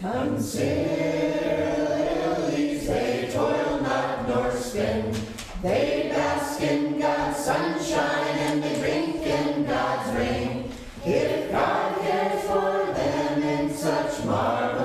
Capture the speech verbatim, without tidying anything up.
Consider lilies, they toil not nor spin. They bask in God's sunshine and they drink in God's rain. If God cares for them in such marvelous